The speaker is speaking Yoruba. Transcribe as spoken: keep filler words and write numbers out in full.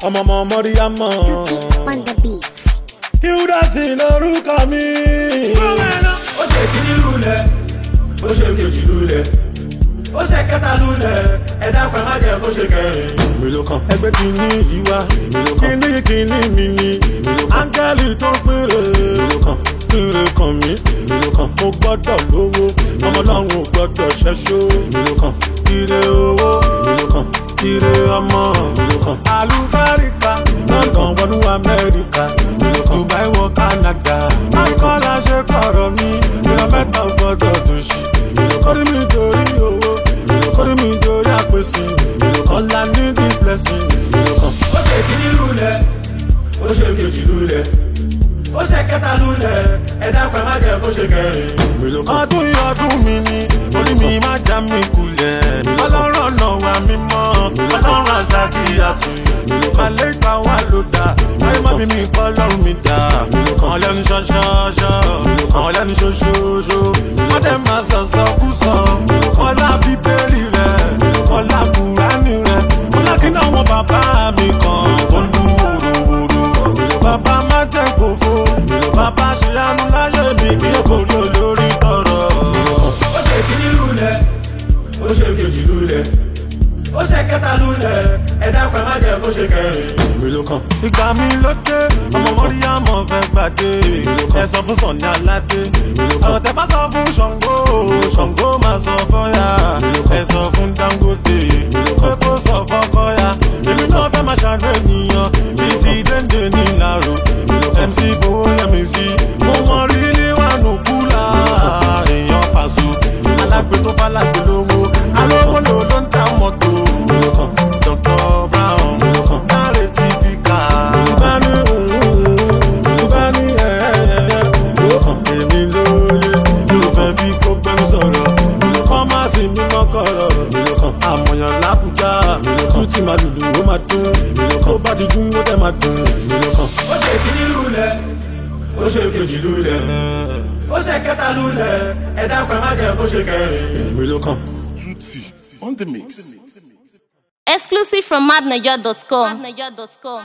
ọmọ ọmọ mọ́ríyámọ̀. Tutti on the beat. Hildasin lórúkọ mi. Ó ṣe kíní lulẹ̀, ó ṣe kejì lulẹ̀, ó ṣe kẹta lulẹ̀, ẹ̀dá pẹ̀ má jẹ́ kó ṣe kẹrin. Èmi ló kàn. Ẹgbẹ́ kìíní yìí wá, kìíní kìíní mi ni, áńgẹ́lì tó ń péré. Èmi ló kàn. Kìíní kan mi, èmi ló kàn. Mo gbọ́dọ̀ lówó, ọmọ ọlọ́run ò gbọ́dọ̀ ṣẹ́ṣó. Èmi ló kàn. Ire owó, èmi ló kàn. Ire ọmọ, èmi ló kàn. Àlùbáríkà, London wọnú Amẹ́ríkà, Dubai wọ Canada. Akọ́lá ṣe kọ̀rọ̀ mi, ìran mẹ́ta ò gbọ́dọ̀ dòṣì. Kórí mi dorí owó, kórí mi dorí àpèsè. Ọ̀la ní the blessing. Ó ṣe kíní lulẹ̀, ó ṣe kejì lulẹ̀, ó ṣe kẹta lulẹ̀, ẹ̀dá pẹ̀ má jẹ́ kó ṣe kẹrin. Ọdún yìí ọdún mi ni, orí mi má já mi kulẹ̀. Ọlọ́run ọ̀nà wa mímọ́, ọlọ́run àzàkì àtún. Màlẹ́ ìgbà wà ló dá, ayé má bí mi kọ́ lọ́rùn mi dá. Àwọn lẹ́nu ṣọ́ṣọ́ṣọ́, àwọn lẹ́nu ṣoṣooṣo. Wọ́n dẹ̀ máa sọ̀sọ̀ kú sọ. Ọlá bíbélì rẹ̀, ọlá Kùránì rẹ̀. Ọlá kí náà wọn bàbá mi kan, ó ń dún wòròwòrò. Bàbá má jẹ́ gbòfo, bàbá ṣe àánú láyé mi kí èkó rí olórí tọrọ. Ó ṣe kíní lulẹ̀, ó ṣe kejì lulẹ̀, ó ṣe kẹta lulẹ̀, ẹ̀dá pẹ̀ má jẹ́ kó ṣe kẹrin. Ìgbà mi ló dé, ọmọ Mọ́ríyámọ̀ fẹ́ gbàdé. Ẹ sọ fún Sọ̀ní Aládé. Ọ̀rọ̀ tẹ bá sọ fún Ṣàngó, Ṣàngó máa sọ fọ́yà. Ẹ sọ fún Dangote, pé kó sọ fọ́kọ́yà. Èmi náà fẹ́ máa ṣàánú ènìyàn, bíi ti Déndé ní Ìlàró. M C Fowó Yẹmí sí, mo mọ rí níwájú kúlà. Èèyàn Pàṣọ, alágbe tó bá lágbe lówó. Alówó lò ló ń ta mọ́tò. Doctor Brown, Dáre ti fi kà. Ìbáni òun, ìbáni ẹ̀ẹ́dẹ̀. Èmi lóye, yóò fẹ́ fi kó pẹ́lú sọ̀rọ̀. Kọ́ máa ti mímọ́ kọ̀rọ̀. Àmọ̀yàn l'Ábùjá, tún ti máa lùlù ó máa dún. Tó bá ti dún ó dẹ̀ máa dùn. Ó ṣe kíní lulẹ̀, ó ṣe kejì lulẹ̀, ó ṣe kẹta lulẹ̀, ẹ̀dá pẹ̀ má jẹ́ kó ṣe kẹrin. Èmi ló kàn. Tutti on the mix. Exclusive from mad niger dot com.